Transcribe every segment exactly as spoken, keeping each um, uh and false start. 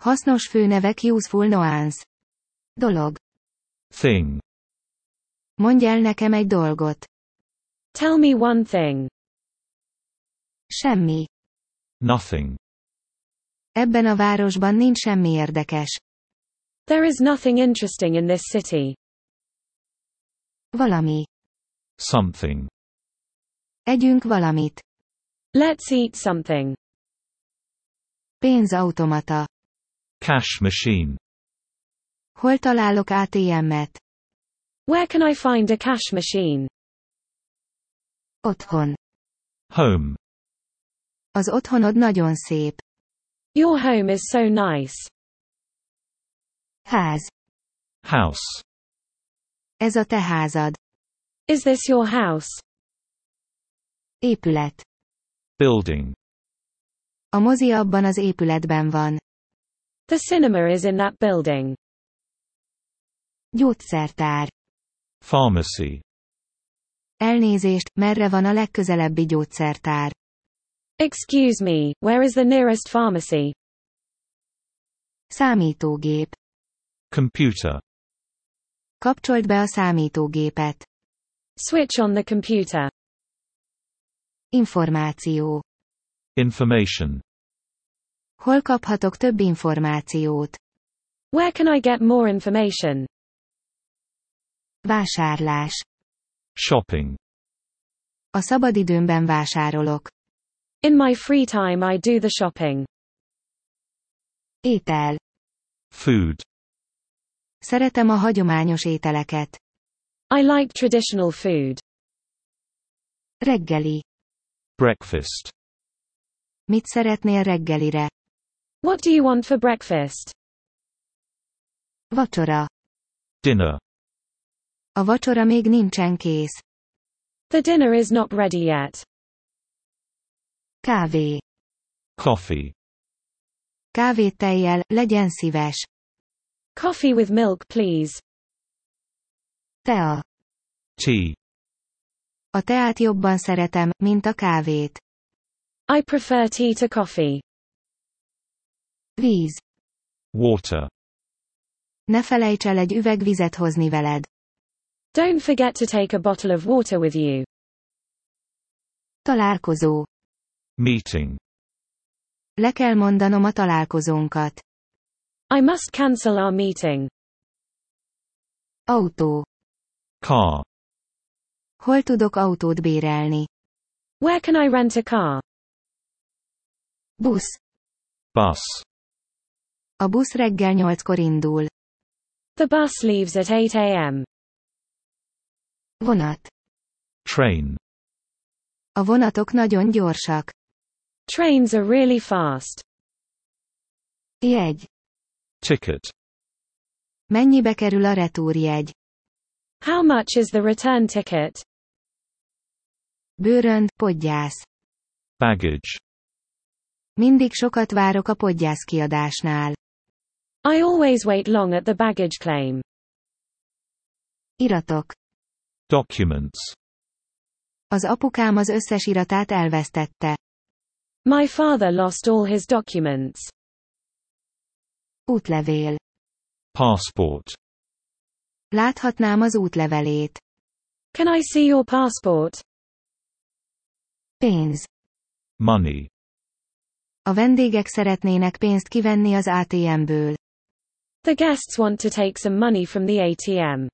Hasznos főnevek useful nouns. Dolog. Thing. Mondj el nekem egy dolgot. Tell me one thing. Semmi. Nothing. Ebben a városban nincs semmi érdekes. There is nothing interesting in this city. Valami. Something. Együnk valamit. Let's eat something. Pénzautomata. Cash machine. Hol találok á té em-et? Where can I find a cash machine? Otthon. Home. Az otthonod nagyon szép. Your home is so nice. Ház. House. Ez a te házad. Is this your house? Épület. Building. A mozi abban az épületben van. The cinema is in that building. Gyógyszertár. Pharmacy. Elnézést, merre van a legközelebbi gyógyszertár? Excuse me, where is the nearest pharmacy? Számítógép. Computer. Kapcsold be a számítógépet. Switch on the computer. Információ. Information. Hol kaphatok több információt? Where can I get more information? Vásárlás. Shopping. A szabadidőmben vásárolok. In my free time I do the shopping. Étel. Food. Szeretem a hagyományos ételeket. I like traditional food. Reggeli. Breakfast. Mit szeretnél reggelire? What do you want for breakfast? Vacsora. Dinner. A vacsora még nincsen kész. The dinner is not ready yet. Kávé. Coffee. Kávét tejjel, legyen szíves. Coffee with milk, please. Tea. Tea. A teát jobban szeretem, mint a kávét. I prefer tea to coffee. Víz. Water. Ne felejts el egy üveg vizet hozni veled. Don't forget to take a bottle of water with you. Találkozó. Meeting. Le kell mondanom a találkozónkat. I must cancel our meeting. Autó. Car. Hol tudok autót bérelni? Where can I rent a car? Busz. Bus. A busz reggel nyolckor indul. The bus leaves at eight a m Vonat. Train. A vonatok nagyon gyorsak. Trains are really fast. Jegy. Ticket. Mennyibe kerül a retúrjegy? How much is the return ticket? Bőrönd, podgyász. Baggage. Mindig sokat várok a podgyász kiadásnál. I always wait long at the baggage claim. Iratok. Documents. Az apukám az összes iratát elvesztette. My father lost all his documents. Útlevél. Passport. Láthatnám az útlevelét. Can I see your passport? Pénz. Money. A vendégek szeretnének pénzt kivenni az á té em-ből. The guests want to take some money from the á té em.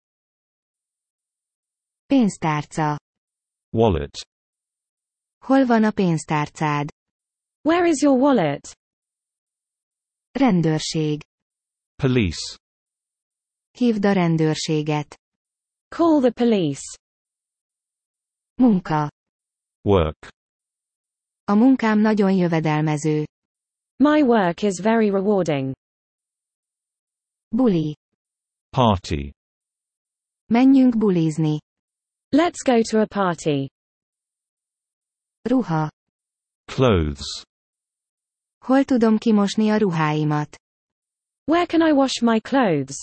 Pénztárca. Wallet. Hol van a pénztárcád? Where is your wallet? Rendőrség. Police. Hívd a rendőrséget. Call the police. Munka. Work. A munkám nagyon jövedelmező. My work is very rewarding. Buli. Party. Menjünk bulizni. Let's go to a party. Ruha. Clothes. Hol tudom kimosni a ruháimat? Where can I wash my clothes?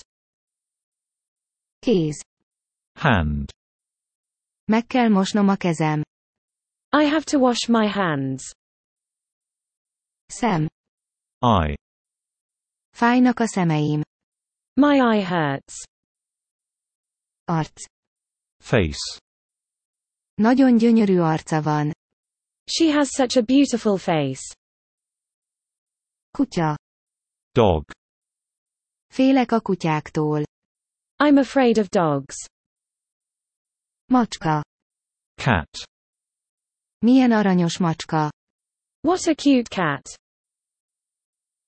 Kéz. Hand. Meg kell mosnom a kezem. I have to wash my hands. Szem. Eye. Fájnak a szemeim. My eye hurts. Arc. Face. Nagyon gyönyörű arca van. She has such a beautiful face. Kutya. Dog. Félek a kutyáktól. I'm afraid of dogs. Macska. Cat. Milyen aranyos macska. What a cute cat.